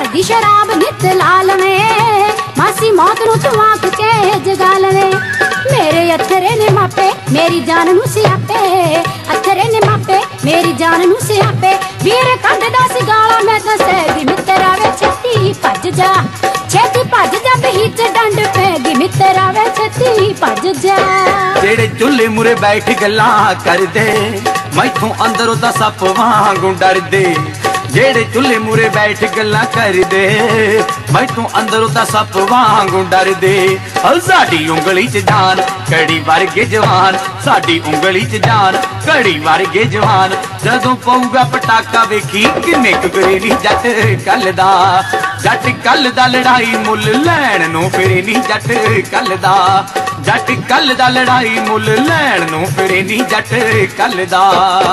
दी शराब नित ला लवे, मासी मौत नू तू आंख के जगा लवे। मेरे अथरे ने मापे मेरी जान नू सियापे, अथरे ने मापे मेरी जान नू सियापे। वीर कंढदा सी गाला मैं दसेगी मित्तरा वे छेती भज जा, छेती भज जा बीच डंड पैगी मित्तरा वे छेती भज जा। जेड़े चुल्हे मुरे बैठ गल्लां करदे, मैथों अंदरों दा सप वांगू डरदे। जेड़े चुल्हे मुरे बैठ गल्लां करदे, मैथों अंदरों दा सप वांगू डरदे। साडी उंगली च जान कड़ी वर्गे जवान, साडी उंगली च जान कड़ी वर्गे जवान। जदों पऊगा पटाका वेखी किन्ने कुकरे नी जट कल दा, जट कल दा लड़ाई मुल लैण नूं फिरे नी जट कल दा, जट कल दा लड़ाई मुल लैण नूं फिरे नी जट कल दा।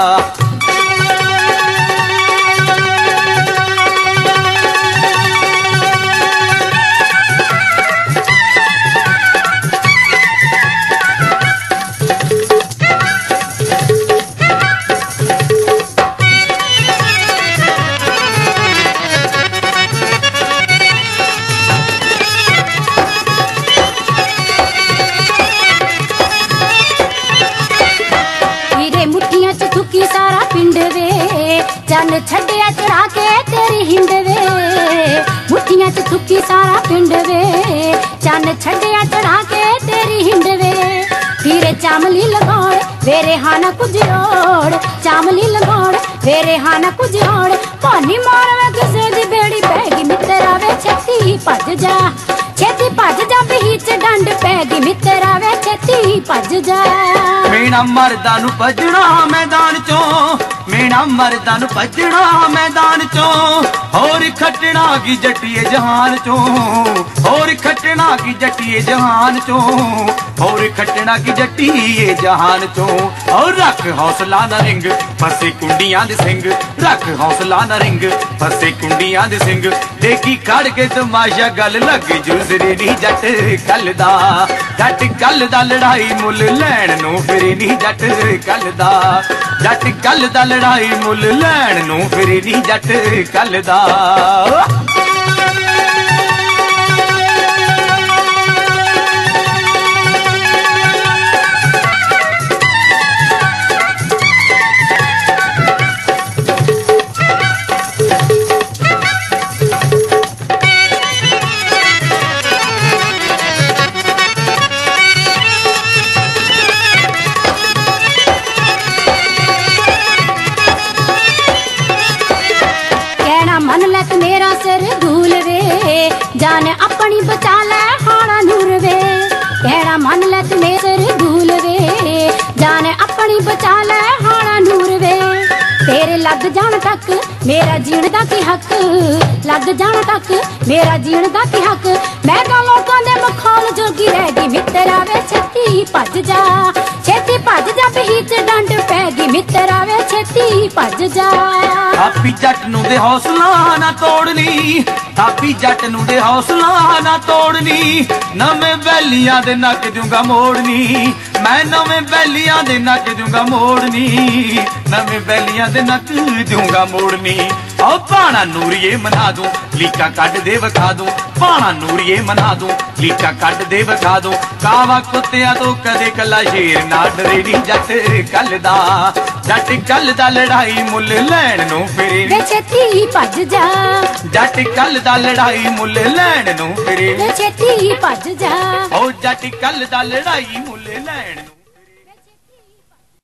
मुठियां च थुकी सारा पिंड वे, चन छड्डिया चढ़ा के तेरी हिंद वे। मुठियां च थुकी सारा पिंड वे, चन छड्डिया चढ़ा के तेरी हिंद वे। फिर चामली लगौड़ वेरे हाना कुछ ओड़, चामली लगौड़ वेरे हाना कुछ ओड़। पानी मार वे किसे दी बेड़ी पैगी मित्तरा वे छेती भज जा, छेती भज जा बीच डंड पैगी मित्तरा वे छेती भज जा। मेरा मर्दा नू भजना मैदान चो, मेरा मर्दा नू भजना मैदान चो। होर खटना की जटिए जहान चो, होर खटना की जटिए जहान चो, होर खटना की जटिए जहान चो। और रख हौसला न रिंग फसे कुंडियां दे सिंग, रख हौसला न रिंग फसे कुंडियां दे सिंग। देखी खड़ के तमाशा गल लग जुजरे नी जट कल दा, जट कल दा लड़ाई मुल लैण नूं फिरे नी जट कल दा, जट कल दा लड़ाई मुल लैण नूं फिरे नी जट कल दा। मन लत मेरा सिर धूल वे, जान अपनी बचा ले हाड़ा नूर वे। कहना मन लत मेरा सिर धूल वे, जान अपनी बचा ले हाड़ा नूर वे। तेरे लग जान तक मेरा जीण दा की हक, लग जान तक मेरा जीण दा की हक। मैं तो लोकां दे मखौल जोगी रह गई मित्तरा वे छेती भज जा, छेती भज जा बीच डंड पैगी मित्तरा वे छेती भज जा। थापी जट नूं दे हौसला ना तोड़नी, थापी जट नूं दे हौसला ना तोड़नी। नवें वैलियां दे नक दूंगा मोड़नी, मैं नवें वैलियां दे नक दूंगा मोड़नी, नवें वैलियां दे नक दूंगा मोड़नी। ओ पाना नूरिए मना दूं लीका कट दे वखा दूं, पाना नूरिए मना दूं लीका कट दे वखा दूं। कावा कुत्तिया तो कदे कला शेर ना डरे नी जट कल दा, जट कल दा लड़ाई मुल लैण नूं फिरे वे छेती भज जा, जट कल दा लड़ाई मुल लैण नूं फिरे वे छेती भज जा। ओ जट कल दा लड़ाई मुल लैण नूं